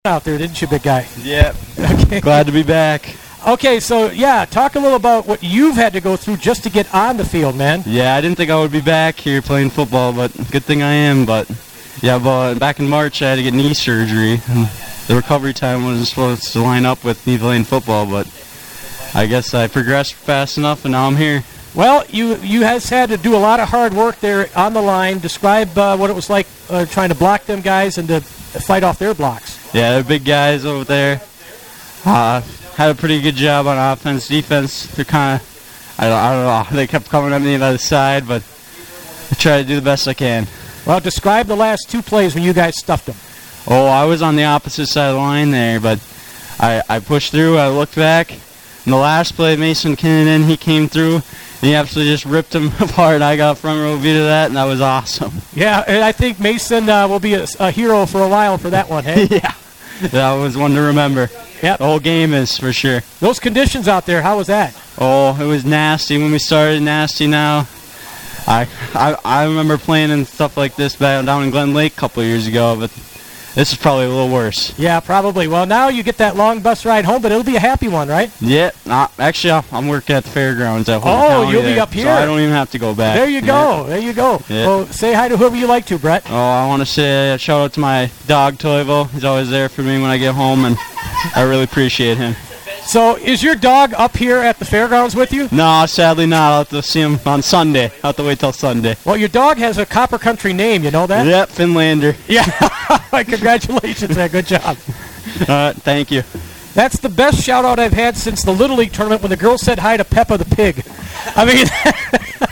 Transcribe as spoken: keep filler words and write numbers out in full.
out there, didn't you, big guy? Yeah. Okay. Glad to be back. Okay, so, yeah, talk a little about what you've had to go through just to get on the field, man. Yeah, I didn't think I would be back here playing football, but good thing I am. But, yeah, but back in March I had to get knee surgery. And the recovery time wasn't supposed to line up with me playing football, but I guess I progressed fast enough, and now I'm here. Well, you you has had to do a lot of hard work there on the line. Describe uh, what it was like uh, trying to block them guys and to fight off their blocks. Yeah, they're big guys over there. Uh, had a pretty good job on offense. Defense, they're kind of, I don't, I don't know, they kept coming at me on the other side, but I try to do the best I can. Well, describe the last two plays when you guys stuffed them. Oh, I was on the opposite side of the line there, but I, I pushed through, I looked back, and the last play, Mason Kinnunen, he came through, and he absolutely just ripped him apart. I got front row view to that, and that was awesome. Yeah, and I think Mason uh, will be a, a hero for a while for that one, hey? Yeah, that was one to remember. Yep. The whole game is, for sure. Those conditions out there, how was that? Oh, it was nasty when we started, nasty now. I I, I remember playing and stuff like this back down in Glen Lake a couple of years ago, but this is probably a little worse. Yeah, probably. Well, now you get that long bus ride home, but it'll be a happy one, right? Yeah. Uh, actually, I'm working at the fairgrounds at Holden Oh, County you'll be there, up here. so I don't even have to go back. There you go. Yeah. There you go. Yeah. Well, say hi to whoever you like to, Brett. Oh, I want to say a shout out to my dog, Toivo. He's always there for me when I get home, and I really appreciate him. So is your dog up here at the fairgrounds with you? No, sadly not. I'll have to see him on Sunday. I'll have to wait till Sunday. Well, your dog has a Copper Country name. You know that? Yep, Finlander. Yeah. Congratulations, man. Good job. Uh, thank you. That's the best shout-out I've had since the Little League tournament when the girls said hi to Peppa the pig. I mean...